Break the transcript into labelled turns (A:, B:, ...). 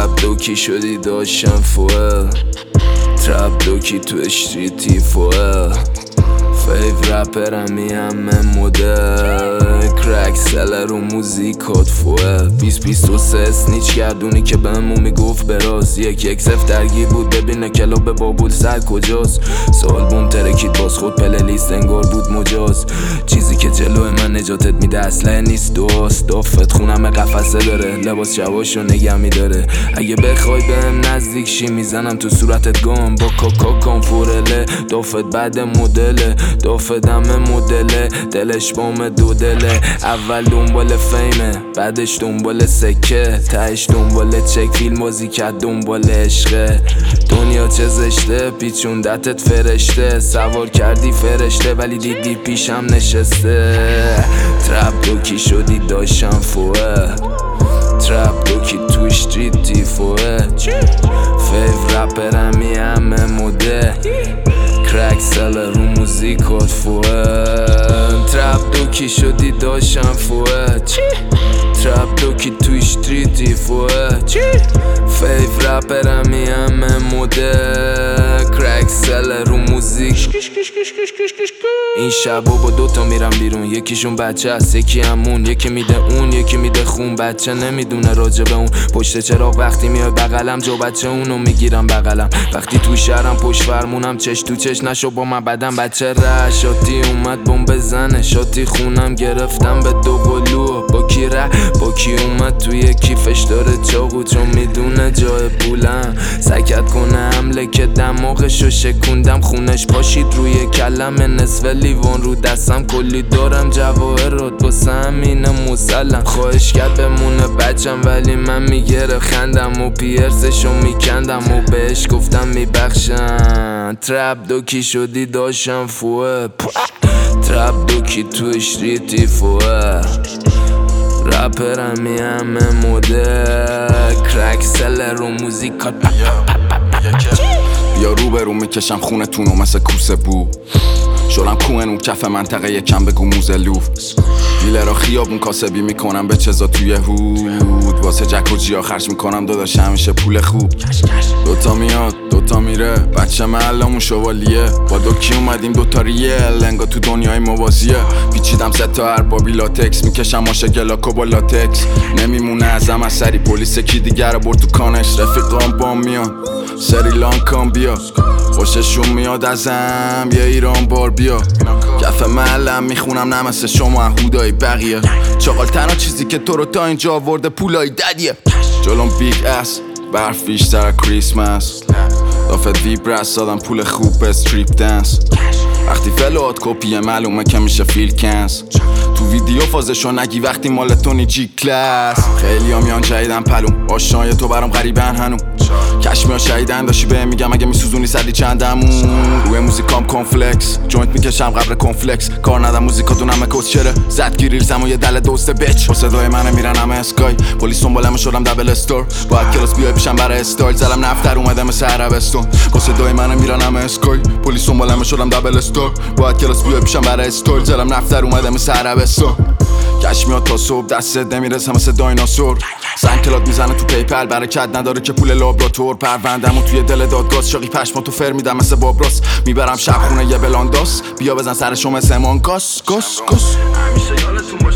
A: ترپ دوکی شدی داشتم فوه ترپ دوکی تو اشتریتی فوه فیو رپرم همه مدل کرک سلر و موزیکات فوه 2023 اسنیچ گردونی که بهمون میگفت براز یک صفر درگیر بود ببینه کلاب بابول سر کجاست سال بوم ترکید باز خود پلیلیست انگار بود مجاز چیزی که جلو من نجاتت میده اصلا نیست دوست دافت خونم قفسه داره لباس شواشو نگه میداره اگه بخوای بهم نزدیک شی میزنم تو صورتت گام با کاکا کانفورله دافت بعد مدله دافت همه مدله دلش بام دو دله اول دنبال فیمه بعدش دنبال سکه تهش دنبال چک فیلم بازی کرد دنبال عشقه دنیا چه زشته پیچوندتت فرشته سوار کردی فرشته ولی دیدی پیشم نشسته ترپ دوکی شدی داشتم فوه ترپ دوکی تو اشتریتی فوه فیو رپرمی همه مده کرک سلر رو موزیکات فوه ترپ دوکی شدی داشتم فوه ترپ دوکی تو اشتریتی فوه فیو رپرمی همه مده کرک سلر رو موزیک این شبا با دوتا میرم بیرون یکیشون بچه هست یکی همون یکی میده اون یکی میده خون بچه نمیدونه راجبه اون پشت چراغ وقتی میاد بغلم جو بچه اونو میگیرم بغلم وقتی تو شهرم پشت فرمونم چش تو چش نشو با من بدم بچه ره شاتی اومد بمب بزنه شاتی خونم گرفتم به دو قلو با کی ره با کی اومد توی کیفش داره چاقو چون میدونه جای پولم سکت کنه حمله که دماغشو شکوندم خونش پاشید روی کلم نصف لیوان رو دستم کلی دارم جواهرات واسه همینه مسلم خواهش کرد بمونه بچم ولی من میگره خندم و پیرسشو میکندم و بهش گفتم میبخشم ترپ دوکی شدی داشتم فوه ترپ دوکی تو اشتریتی فوه رپرمی همه مده کرک سلر و موزیکات
B: بیا رو برو میکشم خونتونو مثل کوسه بو شلم کوهن اون کف منطقه یکم بگو موزلوف دیلر را خیابون کاسبی میکنم به چزا توی هود واسه جک و جیا خرج میکنم داداش همیشه پول خوب دوتا میاد دوتا میره بچه محلمون شوالیه با دوکی اومدیم دوتا ریل انگا تو دنیای موازیه پیچیدم سه تا اربابی لاتکس میکشم آشه گلاکو با لاتکس نمیمونه ازم اثری پلیس کی دیگر برد تو کانش رفیقام بام میان سریلانکام بیا خوششون میاد ازم یه ایران بار بیا کف محلم میخونم نه مثل شما هودای بقیه چاقال تنها چیزی که تو رو تا اینجا آورده پولای ددیه جلوم بیگ اس برف بیشتر کریسمس دافت ویبرس دادم پول خوب به استریپ دنس وقتی فلوات کپیه معلومه که میشه فیل کنس تو ویدیو فازشو نگی وقتی مال تونی جی کلاس خیلی ها میان جدیدن پلوم آشنای تو برام غریبن هنوم کشمیا شهیدن داشتی به میگم اگه میسوزونی سدی چندمون روی موزیکام کنفلکس جوینت میکشم قبر کنفلکس کار ندم موزیکاتون همه کس چره زد گیریلزم و یه دل دوست بچ با صدای منه میرن همه اسکای پلیس دنبالم شدم دبل استور باید کلاس بیای پیشم برای استایل زلم نفتر اومدم مثل عربستون با صدای منه میرن همه اسکای پلیس دنبالم شدم دبل استور باید کلاس بیای پیشم برای استایل زلم نفتر اومدم مثل عربستون کش میاد تا صبح دستت نمیرسه مثل دایناسور زنگ کلاد میزنه تو پیپل برکت نداره که پول لابراتور پروندمو توی دل دادگاز شاقی پشما تو فر میدم مثل بابراس میبرم شب خونه یه بلانداس بیا بزن سرشو مثل امانگاس گاس گاس همیشه یادتون